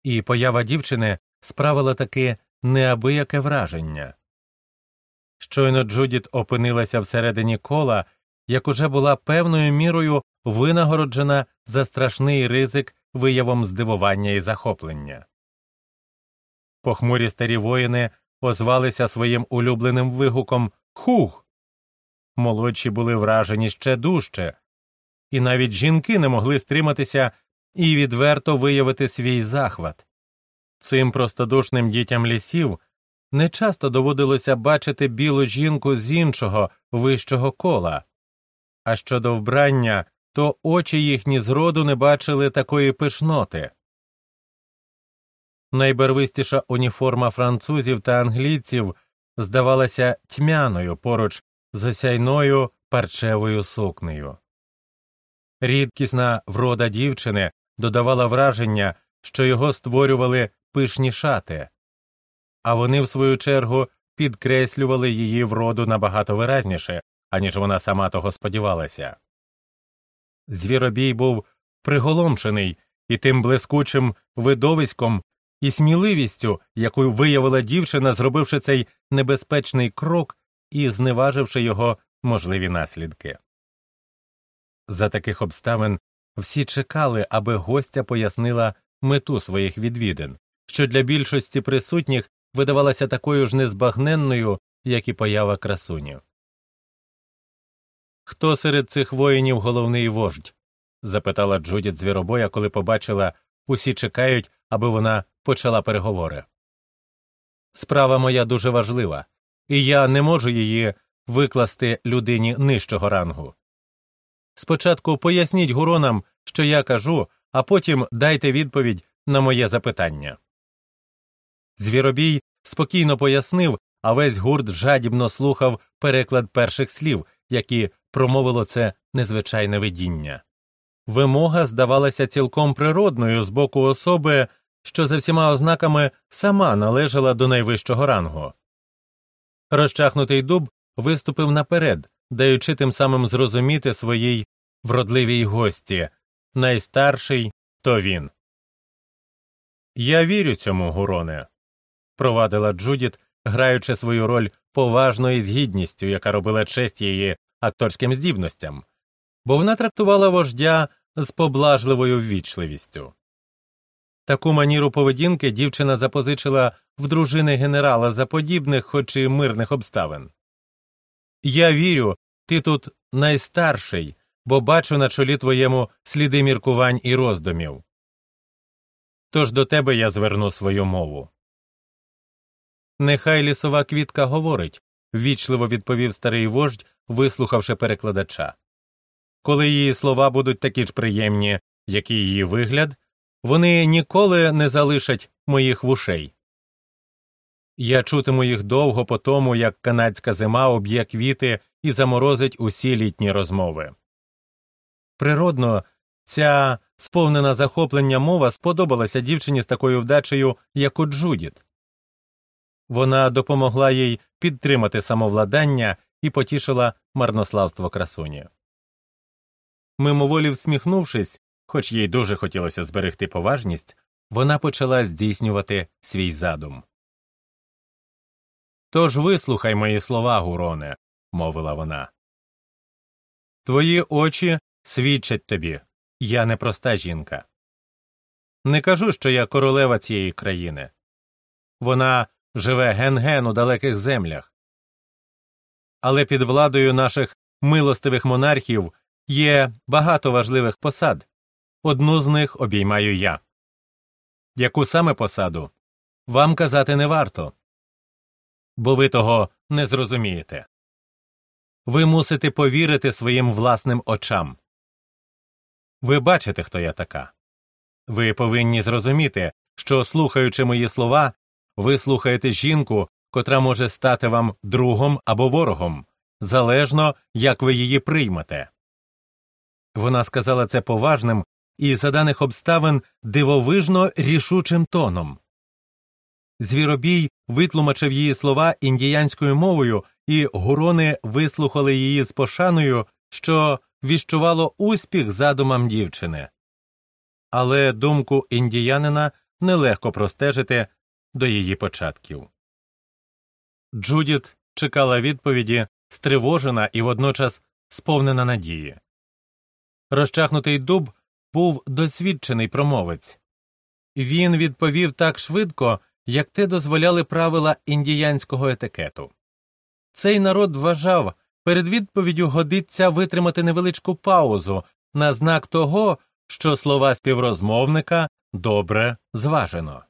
і поява дівчини справила таки неабияке враження. Щойно Джудіт опинилася всередині кола, як уже була певною мірою винагороджена за страшний ризик виявом здивування і захоплення. Похмурі старі воїни озвалися своїм улюбленим вигуком «Хух!». Молодші були вражені ще дужче, і навіть жінки не могли стриматися і відверто виявити свій захват. Цим простодушним дітям лісів нечасто доводилося бачити білу жінку з іншого, вищого кола. А щодо вбрання, то очі їхні зроду не бачили такої пишноти. Найбарвистіша уніформа французів та англійців здавалася тьмяною поруч з осяйною парчевою сукнею. Рідкісна врода дівчини додавала враження, що його створювали пишні шати, а вони, в свою чергу, підкреслювали її вроду набагато виразніше, аніж вона сама того сподівалася. Звіробій був приголомшений і тим блискучим видовиськом і сміливістю, яку виявила дівчина, зробивши цей небезпечний крок і зневаживши його можливі наслідки. За таких обставин всі чекали, аби гостя пояснила мету своїх відвідин, що для більшості присутніх видавалася такою ж незбагненною, як і поява красуні. «Хто серед цих воїнів головний вождь?» – запитала Джудіт Звіробоя, коли побачила, усі чекають, аби вона почала переговори. «Справа моя дуже важлива, і я не можу її викласти людині нижчого рангу. Спочатку поясніть гуронам, що я кажу, а потім дайте відповідь на моє запитання». Звіробій спокійно пояснив, а весь гурт жадібно слухав переклад перших слів, які промовило це незвичайне видіння. Вимога здавалася цілком природною з боку особи, що за всіма ознаками сама належала до найвищого рангу. Розчахнутий дуб виступив наперед, даючи тим самим зрозуміти своїй вродливій гості – найстарший – то він. «Я вірю цьому, гуроне», – провадила Джудіт, граючи свою роль поважно і з гідністю, яка робила честь її акторським здібностям, бо вона трактувала вождя з поблажливою ввічливістю. Таку маніру поведінки дівчина запозичила в дружини генерала за подібних, хоч і мирних обставин. «Я вірю, ти тут найстарший, бо бачу на чолі твоєму сліди міркувань і роздумів. Тож до тебе я зверну свою мову». «Нехай лісова квітка говорить», – ввічливо відповів старий вождь, вислухавши перекладача. «Коли її слова будуть такі ж приємні, як і її вигляд, вони ніколи не залишать моїх вушей. Я чутиму їх довго по тому, як канадська зима об'є квіти і заморозить усі літні розмови». Природно, ця сповнена захоплення мова сподобалася дівчині з такою вдачею, як у Джудіт. Вона допомогла їй підтримати самовладання і потішила марнославство красуні. Мимоволі всміхнувшись, хоч їй дуже хотілося зберегти поважність, вона почала здійснювати свій задум. «Тож вислухай мої слова, гуроне», – мовила вона. «Твої очі свідчать тобі, я не проста жінка. Не кажу, що я королева цієї країни. Вона живе ген-ген у далеких землях. Але під владою наших милостивих монархів є багато важливих посад. Одну з них обіймаю я. Яку саме посаду? Вам казати не варто, бо ви того не зрозумієте. Ви мусите повірити своїм власним очам. Ви бачите, хто я така. Ви повинні зрозуміти, що, слухаючи мої слова, ви слухаєте жінку, котра може стати вам другом або ворогом, залежно, як ви її приймете. Вона сказала це поважним і, за даних обставин, дивовижно рішучим тоном. Звіробій витлумачив її слова індіянською мовою, і гурони вислухали її з пошаною, що віщувало успіх задумам дівчини. Але думку індіянина нелегко простежити до її початків. Джудіт чекала відповіді, стривожена і водночас сповнена надії. Розчахнутий дуб був досвідчений промовець. Він відповів так швидко, як те дозволяли правила індіянського етикету. Цей народ вважав, перед відповіддю годиться витримати невеличку паузу на знак того, що слова співрозмовника добре зважено.